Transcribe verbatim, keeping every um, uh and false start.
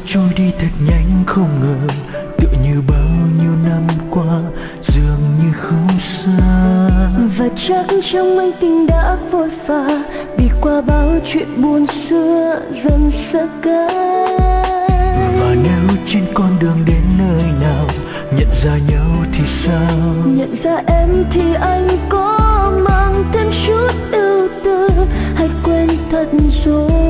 trôi đi thật nhanh không ngờ, tựa như bao nhiêu năm qua dường như không xa. Và chắc trong anh tình đã vội vã đi qua bao chuyện buồn xưa dần xa cách. Và nếu trên con đường đến nơi nào nhận ra nhau thì sao? Nhận ra em thì anh có mang thêm chút ưu tư, hay quên thật rồi?